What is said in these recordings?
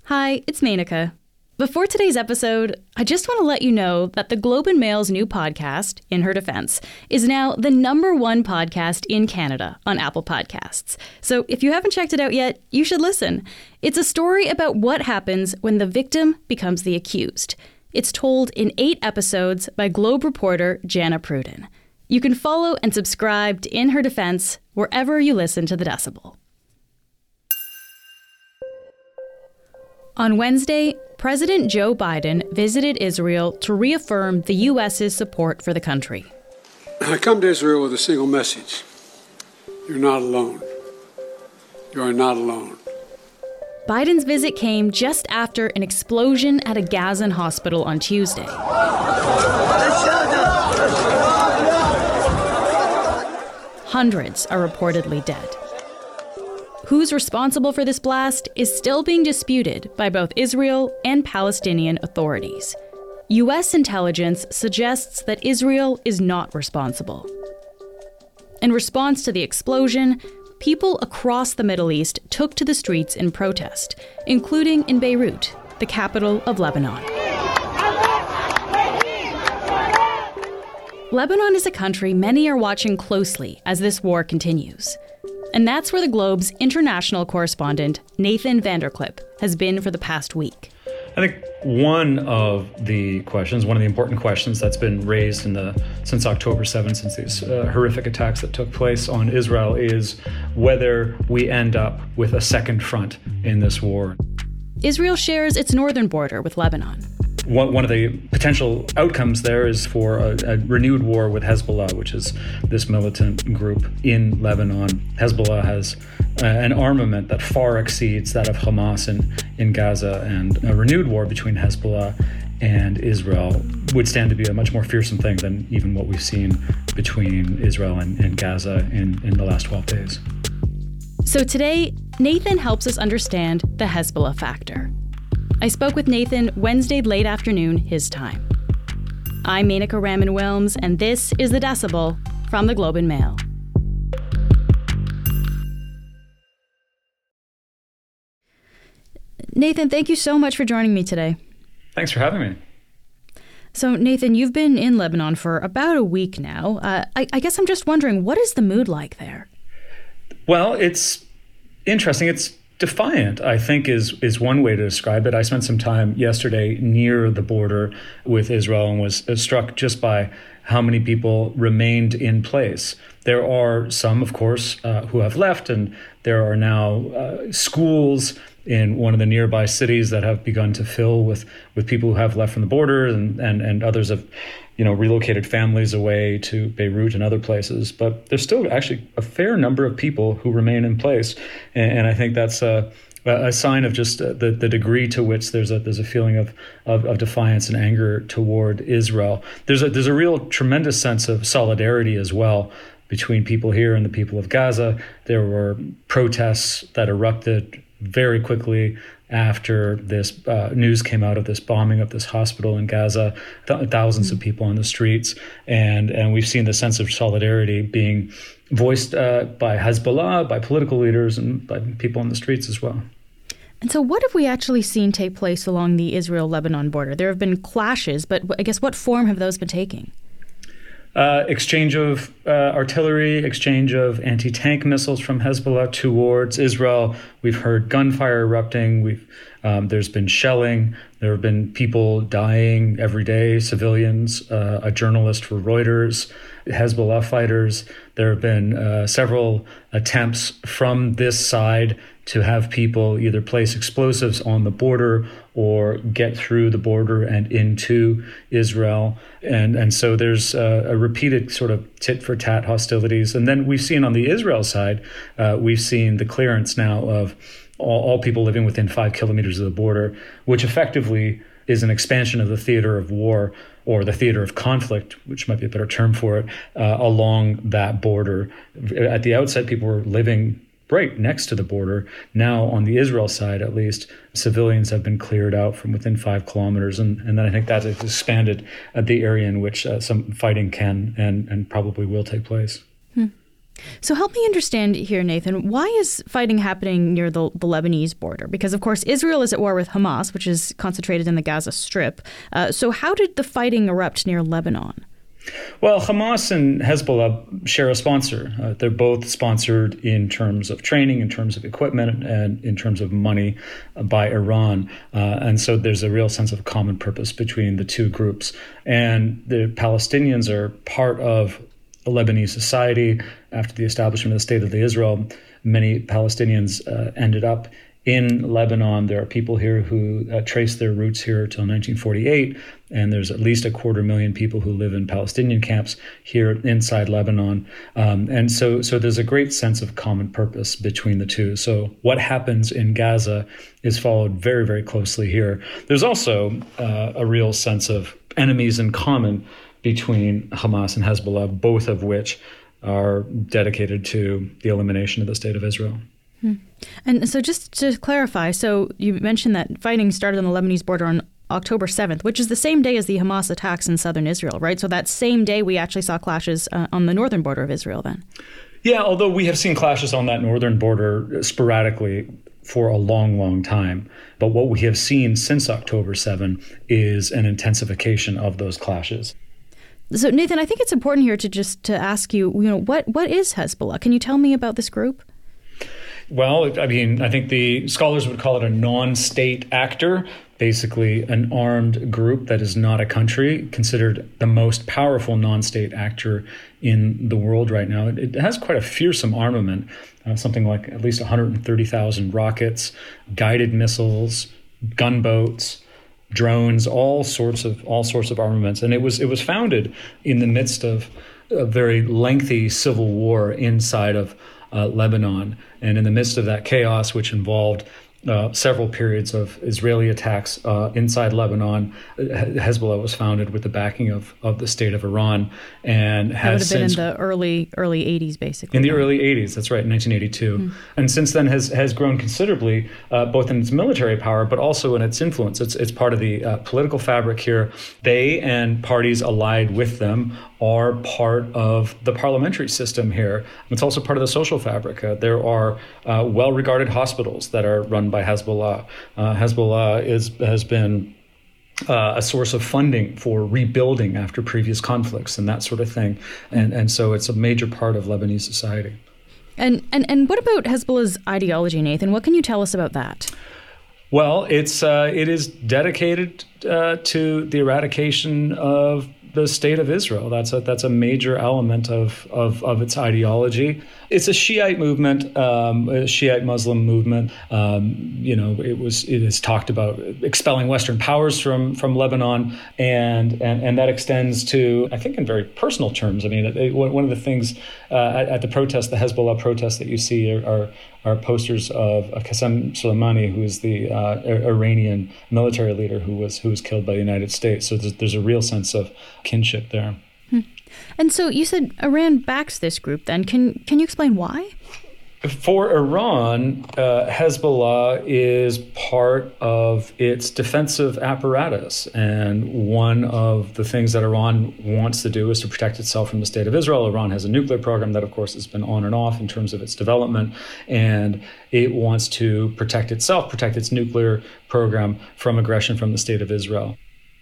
Hi, it's Menaka. Before today's episode, I just want to let you know that the Globe and Mail's new podcast, In Her Defense, is now the #1 podcast in Canada on Apple Podcasts. So if you haven't checked it out yet, you should listen. It's a story about what happens when the victim becomes the accused. It's told in 8 episodes by Globe reporter Jana Pruden. You can follow and subscribe to In Her Defense wherever you listen to The Decibel. On Wednesday, President Joe Biden visited Israel to reaffirm the U.S.'s support for the country. I come to Israel with a single message. You're not alone. You are not alone. Biden's visit came just after an explosion at a Gazan hospital on Tuesday. Hundreds are reportedly dead. Who's responsible for this blast is still being disputed by both Israel and Palestinian authorities. U.S. intelligence suggests that Israel is not responsible. In response to the explosion, people across the Middle East took to the streets in protest, including in Beirut, the capital of Lebanon. Lebanon is a country many are watching closely as this war continues. And that's where the Globe's international correspondent, Nathan Vanderklip, has been for the past week. I think one of the important questions that's been raised since October 7th, since these horrific attacks that took place on Israel, is whether we end up with a second front in this war. Israel shares its northern border with Lebanon. One of the potential outcomes there is for a renewed war with Hezbollah, which is this militant group in Lebanon. Hezbollah has an armament that far exceeds that of Hamas in Gaza, and a renewed war between Hezbollah and Israel would stand to be a much more fearsome thing than even what we've seen between Israel and Gaza in the last 12 days. So today, Nathan helps us understand the Hezbollah factor. I spoke with Nathan Wednesday late afternoon, his time. I'm Menaka Raman-Wilms, and this is The Decibel from the Globe and Mail. Nathan, thank you so much for joining me today. Thanks for having me. So, Nathan, you've been in Lebanon for about a week now. I guess I'm just wondering, what is the mood like there? Well, it's interesting. It's defiant, I think, is one way to describe it. I spent some time yesterday near the border with Israel and was struck just by how many people remained in place. There are some, of course, who have left, and there are now schools in one of the nearby cities that have begun to fill with people who have left from the border, and others have relocated families away to Beirut and other places. But there's still actually a fair number of people who remain in place. And I think that's a sign of just the degree to which there's a feeling of defiance and anger toward Israel. There's a real tremendous sense of solidarity as well between people here and the people of Gaza. There were protests that erupted very quickly after this news came out of this bombing of this hospital in Gaza, thousands of people on the streets. And we've seen the sense of solidarity being voiced by Hezbollah, by political leaders, and by people on the streets as well. And so what have we actually seen take place along the Israel-Lebanon border? There have been clashes, but I guess what form have those been taking? Exchange of artillery, exchange of anti-tank missiles from Hezbollah towards Israel. We've heard gunfire erupting. There's been shelling. There have been people dying every day, civilians, a journalist for Reuters, Hezbollah fighters. There have been several attempts from this side to have people either place explosives on the border or get through the border and into Israel. And so there's a repeated sort of tit-for-tat hostilities. And then we've seen on the Israel side, we've seen the clearance now of all people living within 5 kilometers of the border, which effectively is an expansion of the theater of war, or the theater of conflict, which might be a better term for it, along that border. At the outset, people were living right next to the border. Now, on the Israel side, at least, civilians have been cleared out from within 5 kilometers. And then I think that has expanded the area in which some fighting can and probably will take place. So help me understand here, Nathan, why is fighting happening near the Lebanese border? Because, of course, Israel is at war with Hamas, which is concentrated in the Gaza Strip. So how did the fighting erupt near Lebanon? Well, Hamas and Hezbollah share a sponsor. They're both sponsored in terms of training, in terms of equipment, and in terms of money by Iran. And so there's a real sense of common purpose between the two groups. And the Palestinians are part of Lebanese society. After the establishment of the State of Israel, many Palestinians ended up in Lebanon. There are people here who trace their roots here till 1948, and there's at least 250,000 people who live in Palestinian camps here inside Lebanon. And so there's a great sense of common purpose between the two. So what happens in Gaza is followed very, very closely here. There's also a real sense of enemies in common between Hamas and Hezbollah, both of which are dedicated to the elimination of the State of Israel. And so just to clarify, so you mentioned that fighting started on the Lebanese border on October 7th, which is the same day as the Hamas attacks in southern Israel, right? So that same day we actually saw clashes on the northern border of Israel then. Yeah, although we have seen clashes on that northern border sporadically for a long, long time. But what we have seen since October 7 is an intensification of those clashes. So Nathan, I think it's important here to ask you, what is Hezbollah? Can you tell me about this group? Well, I mean, I think the scholars would call it a non-state actor, basically an armed group that is not a country, considered the most powerful non-state actor in the world right now. It has quite a fearsome armament, something like at least 130,000 rockets, guided missiles, gunboats, drones, all sorts of armaments. And it was founded in the midst of a very lengthy civil war inside of Lebanon. And in the midst of that chaos, which involved several periods of Israeli attacks inside Lebanon, Hezbollah was founded with the backing of the state of Iran, and has that would have been in the early 80s, basically. In the early 80s, that's right, 1982. And since then has grown considerably, both in its military power, but also in its influence. It's part of the political fabric here. They and parties allied with them are part of the parliamentary system here. It's also part of the social fabric. There are well-regarded hospitals that are run by Hezbollah. Hezbollah has been a source of funding for rebuilding after previous conflicts and that sort of thing. And so it's a major part of Lebanese society. And what about Hezbollah's ideology, Nathan? What can you tell us about that? Well, it is dedicated to the eradication of the State of Israel. That's a major element of its ideology. It's a Shiite movement, a Shiite Muslim movement. It is talked about expelling Western powers from Lebanon, and that extends to, I think, in very personal terms. I mean, one of the things at the protest, the Hezbollah protests that you see are posters of Qasem Soleimani, who is the Iranian military leader who was killed by the United States. So there's a real sense of kinship there. And so you said Iran backs this group then. Can you explain why? For Iran, Hezbollah is part of its defensive apparatus. And one of the things that Iran wants to do is to protect itself from the State of Israel. Iran has a nuclear program that, of course, has been on and off in terms of its development. And it wants to protect itself, protect its nuclear program from aggression from the State of Israel.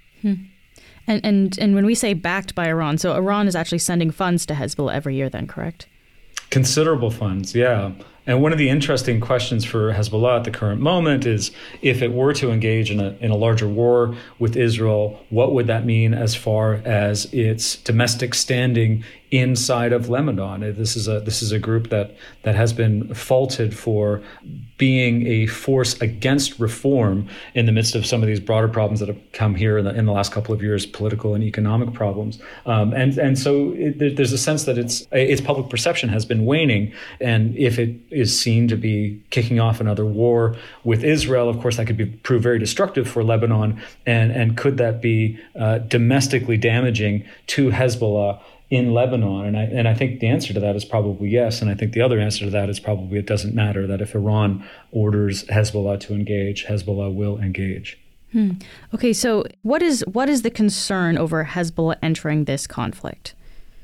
And when we say backed by Iran, so Iran is actually sending funds to Hezbollah every year then, correct? Considerable funds, yeah. And one of the interesting questions for Hezbollah at the current moment is, if it were to engage in a larger war with Israel, what would that mean as far as its domestic standing inside of Lebanon? This is a group that has been faulted for being a force against reform in the midst of some of these broader problems that have come here in the last couple of years, political and economic problems. And so there's a sense that its public perception has been waning, and if it is seen to be kicking off another war with Israel, of course, that could prove very destructive for Lebanon, and could that be domestically damaging to Hezbollah in Lebanon? And I think the answer to that is probably yes. And I think the other answer to that is probably it doesn't matter, that if Iran orders Hezbollah to engage, Hezbollah will engage. Okay, so what is the concern over Hezbollah entering this conflict?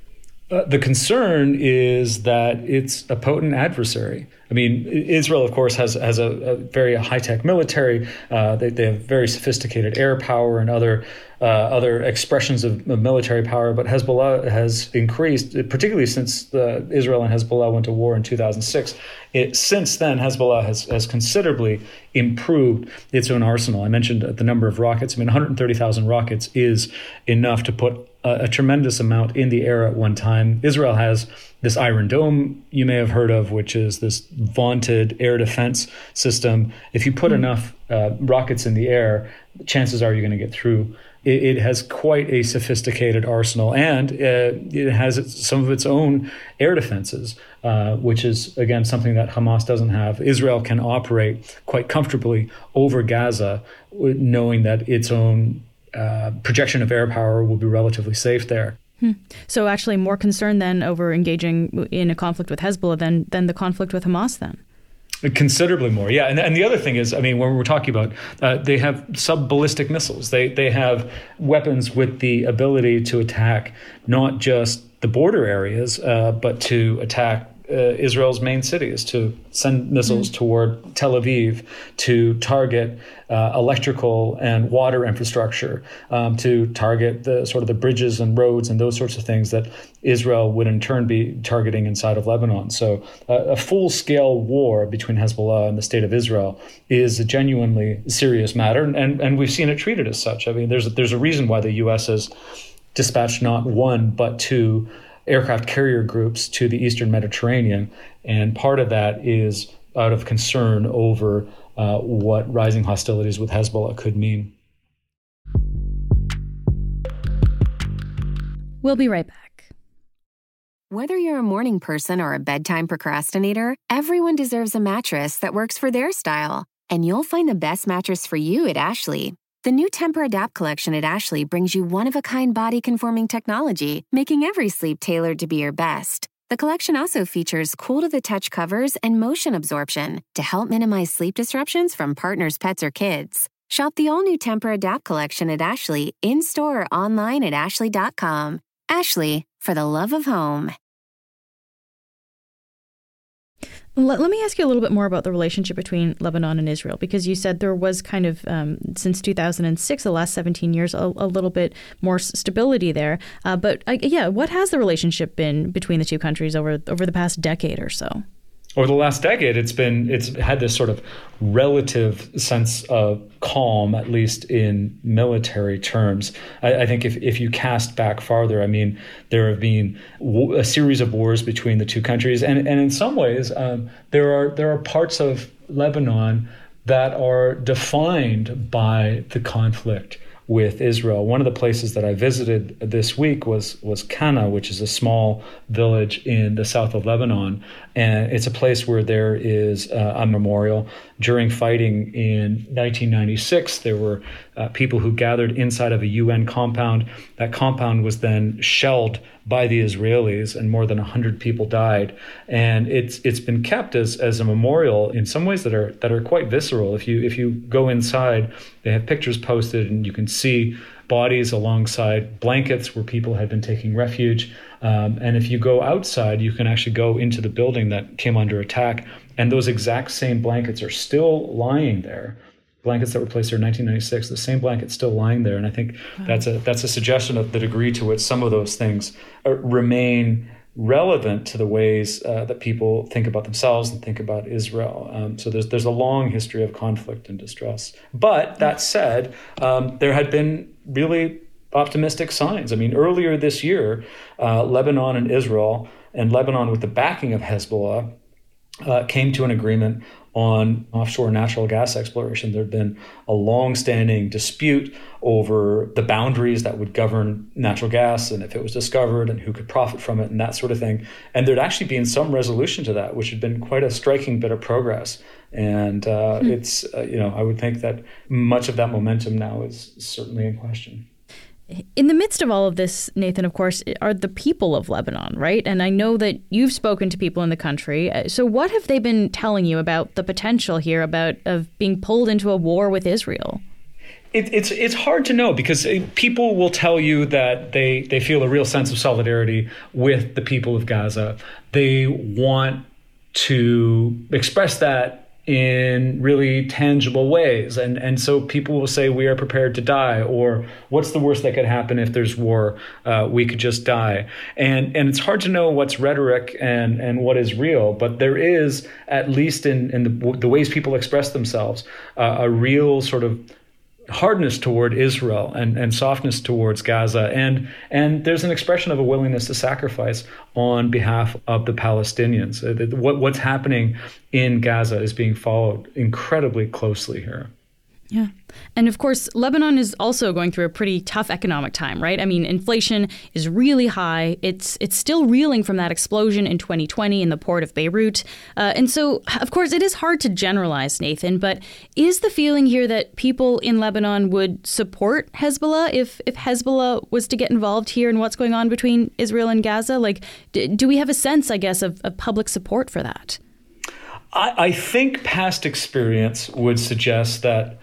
The concern is that it's a potent adversary. I mean, Israel, of course, has a very high-tech military. They have very sophisticated air power and other expressions of military power. But Hezbollah has increased, particularly since Israel and Hezbollah went to war in 2006. Since then, Hezbollah has considerably improved its own arsenal. I mentioned the number of rockets. I mean, 130,000 rockets is enough to put a tremendous amount in the air at one time. Israel has this Iron Dome you may have heard of, which is this vaunted air defense system. If you put enough rockets in the air, chances are you're going to get through. It has quite a sophisticated arsenal, and it has some of its own air defenses, which is, again, something that Hamas doesn't have. Israel can operate quite comfortably over Gaza, knowing that its own projection of air power will be relatively safe there. So actually more concern then over engaging in a conflict with Hezbollah than the conflict with Hamas then? Considerably more, yeah. And the other thing is, I mean, when we're talking about, they have sub-ballistic missiles. They have weapons with the ability to attack not just the border areas, but to attack Israel's main cities, to send missiles toward Tel Aviv, to target electrical and water infrastructure, to target the bridges and roads and those sorts of things that Israel would in turn be targeting inside of Lebanon. So a full-scale war between Hezbollah and the state of Israel is a genuinely serious matter, and we've seen it treated as such. I mean, there's a reason why the U.S. has dispatched not one but two aircraft carrier groups to the Eastern Mediterranean. And part of that is out of concern over what rising hostilities with Hezbollah could mean. We'll be right back. Whether you're a morning person or a bedtime procrastinator, everyone deserves a mattress that works for their style. And you'll find the best mattress for you at Ashley. The new Tempur-Adapt collection at Ashley brings you one-of-a-kind body-conforming technology, making every sleep tailored to be your best. The collection also features cool-to-the-touch covers and motion absorption to help minimize sleep disruptions from partners, pets, or kids. Shop the all-new Tempur-Adapt collection at Ashley, in-store or online at ashley.com. Ashley, for the love of home. Let me ask you a little bit more about the relationship between Lebanon and Israel, because you said there was kind of, since 2006, the last 17 years, a little bit more stability there. But what has the relationship been between the two countries over the past decade or so? Over the last decade, it's had this sort of relative sense of calm, at least in military terms. I think if you cast back farther, I mean, there have been a series of wars between the two countries, and in some ways, there are parts of Lebanon that are defined by the conflict with Israel. One of the places that I visited this week was Kana, which is a small village in the south of Lebanon. And it's a place where there is a memorial. During fighting in 1996, there were people who gathered inside of a UN compound. That compound was then shelled by the Israelis, and more than 100 people died. And it's been kept as a memorial in some ways that are quite visceral. If you go inside, they have pictures posted, and you can see bodies alongside blankets where people had been taking refuge. And if you go outside, you can actually go into the building that came under attack, and those exact same blankets are still lying there. Blankets that were placed there in 1996, the same blanket's still lying there. And I think that's a suggestion of the degree to which some of those things remain relevant to the ways that people think about themselves and think about Israel. So there's a long history of conflict and distress. But that said, there had been really optimistic signs. I mean, earlier this year, Lebanon and Israel, and Lebanon with the backing of Hezbollah, came to an agreement on offshore natural gas exploration. There had been a long-standing dispute over the boundaries that would govern natural gas and if it was discovered and who could profit from it and that sort of thing. And there'd actually been some resolution to that, which had been quite a striking bit of progress. And it's, I would think that much of that momentum now is certainly in question. In the midst of all of this, Nathan, of course, are the people of Lebanon, right? And I know that you've spoken to people in the country. So what have they been telling you about the potential here of being pulled into a war with Israel? It's hard to know, because people will tell you that they feel a real sense of solidarity with the people of Gaza. They want to express that in really tangible ways. And so people will say, we are prepared to die, or what's the worst that could happen if there's war? We could just die. And it's hard to know what's rhetoric and what is real, but there is, at least in the ways people express themselves, a real sort of hardness toward Israel and softness towards Gaza. And there's an expression of a willingness to sacrifice on behalf of the Palestinians. What's happening in Gaza is being followed incredibly closely here. Yeah. And of course, Lebanon is also going through a pretty tough economic time, right? I mean, inflation is really high. It's still reeling from that explosion in 2020 in the port of Beirut. And so, of course, it is hard to generalize, Nathan, but is the feeling here that people in Lebanon would support Hezbollah if Hezbollah was to get involved here in what's going on between Israel and Gaza? Like, do we have a sense, I guess, of public support for that? I think past experience would suggest that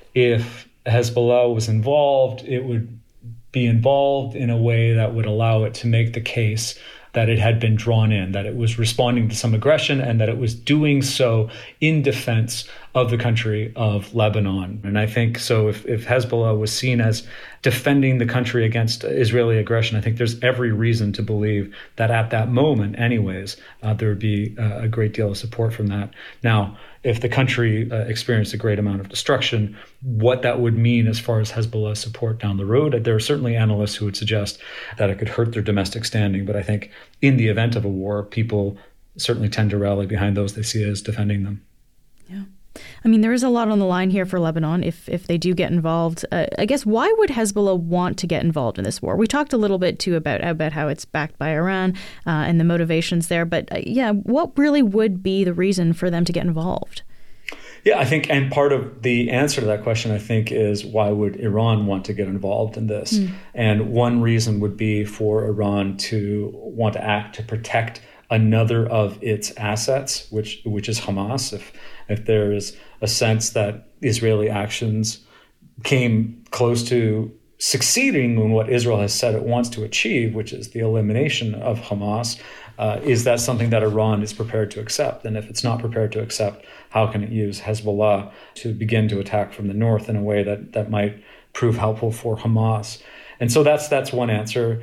if Hezbollah was involved, it would be involved in a way that would allow it to make the case that it had been drawn in, that it was responding to some aggression, and that it was doing so in defense of the country of Lebanon. And I think so if Hezbollah was seen as defending the country against Israeli aggression, I think there's every reason to believe that at that moment, anyways, there would be a great deal of support from that. Now, if the country experienced a great amount of destruction, what that would mean as far as Hezbollah's support down the road, there are certainly analysts who would suggest that it could hurt their domestic standing. But I think in the event of a war, people certainly tend to rally behind those they see as defending them. Yeah. I mean, there is a lot on the line here for Lebanon if they do get involved. I guess, why would Hezbollah want to get involved in this war? We talked a little bit, too, about how it's backed by Iran and the motivations there. But, what really would be the reason for them to get involved? Yeah, I think, and part of the answer to that question, I think, is why would Iran want to get involved in this? And one reason would be for Iran to want to act to protect another of its assets, which is Hamas. If there is a sense that Israeli actions came close to succeeding in what Israel has said it wants to achieve, which is the elimination of Hamas, is that something that Iran is prepared to accept? And if it's not prepared to accept, how can it use Hezbollah to begin to attack from the north in a way that might prove helpful for Hamas? And so that's one answer.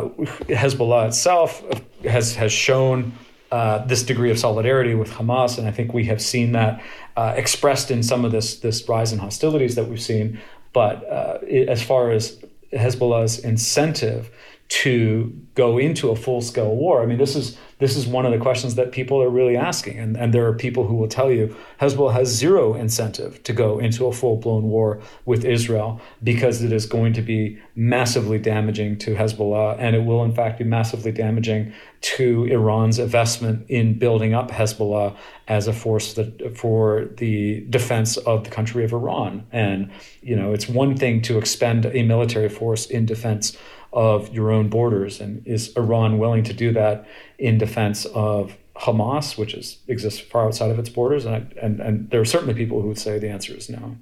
Hezbollah itself has shown this degree of solidarity with Hamas, and I think we have seen that expressed in some of this rise in hostilities that we've seen. But as far as Hezbollah's incentive to go into a full-scale war, I mean, this is one of the questions that people are really asking. And there are people who will tell you Hezbollah has zero incentive to go into a full-blown war with Israel, because it is going to be massively damaging to Hezbollah, and it will in fact be massively damaging to Iran's investment in building up Hezbollah as a force for the defense of the country of Iran. And, it's one thing to expend a military force in defense of your own borders. And is Iran willing to do that in defense of Hamas, which exists far outside of its borders? And there are certainly people who would say the answer is no.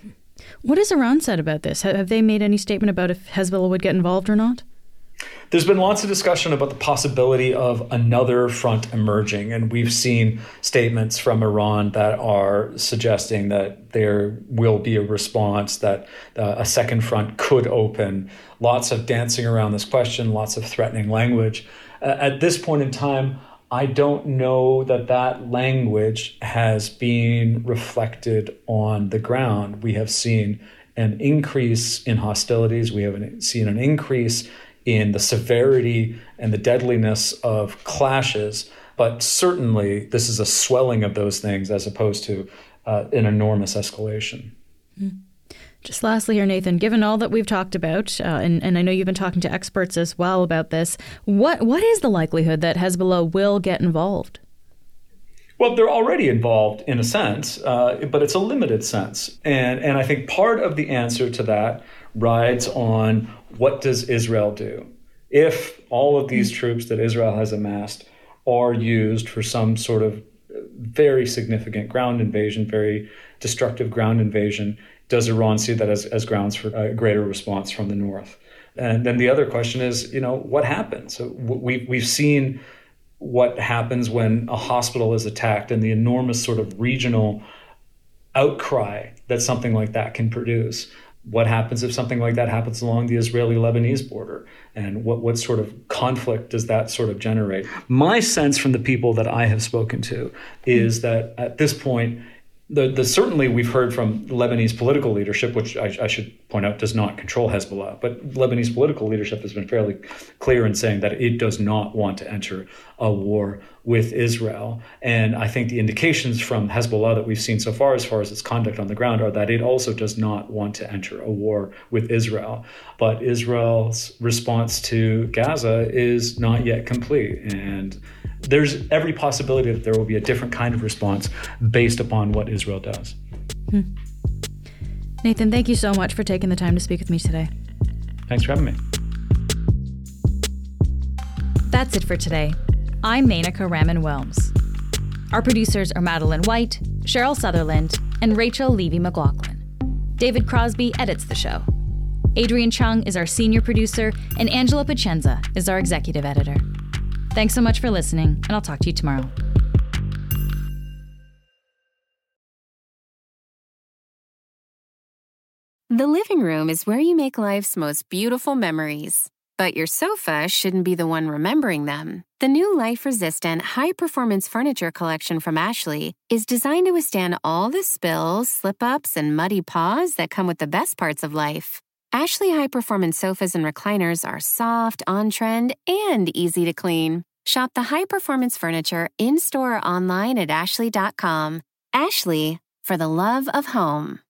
What has Iran said about this? Have they made any statement about if Hezbollah would get involved or not? There's been lots of discussion about the possibility of another front emerging, and we've seen statements from Iran that are suggesting that there will be a response, that a second front could open. Lots of dancing around this question, lots of threatening language. At this point in time, I don't know that language has been reflected on the ground. We have seen an increase in hostilities. We have seen an increase in the severity and the deadliness of clashes. But certainly this is a swelling of those things as opposed to an enormous escalation. Just lastly here, Nathan, given all that we've talked about, and I know you've been talking to experts as well about this, what is the likelihood that Hezbollah will get involved? Well, they're already involved in a sense, but it's a limited sense. And I think part of the answer to that rides on what does Israel do? If all of these troops that Israel has amassed are used for some sort of very significant ground invasion, very destructive ground invasion, does Iran see that as grounds for a greater response from the north? And then the other question is, what happens? So we've seen what happens when a hospital is attacked and the enormous sort of regional outcry that something like that can produce. What happens if something like that happens along the Israeli-Lebanese border? And what sort of conflict does that sort of generate? My sense from the people that I have spoken to is that at this point, certainly we've heard from Lebanese political leadership, which I should point out does not control Hezbollah, but Lebanese political leadership has been fairly clear in saying that it does not want to enter a war with Israel. And I think the indications from Hezbollah that we've seen so far as its conduct on the ground are that it also does not want to enter a war with Israel. But Israel's response to Gaza is not yet complete. And there's every possibility that there will be a different kind of response based upon what Israel does. Nathan, thank you so much for taking the time to speak with me today. Thanks for having me. That's it for today. I'm Menaka Raman-Wilms. Our producers are Madeline White, Cheryl Sutherland, and Rachel Levy-McLaughlin. David Crosby edits the show. Adrian Chung is our senior producer, and Angela Pacenza is our executive editor. Thanks so much for listening, and I'll talk to you tomorrow. The living room is where you make life's most beautiful memories. But your sofa shouldn't be the one remembering them. The new life-resistant, high-performance furniture collection from Ashley is designed to withstand all the spills, slip-ups, and muddy paws that come with the best parts of life. Ashley high-performance sofas and recliners are soft, on-trend, and easy to clean. Shop the high-performance furniture in-store or online at ashley.com. Ashley, for the love of home.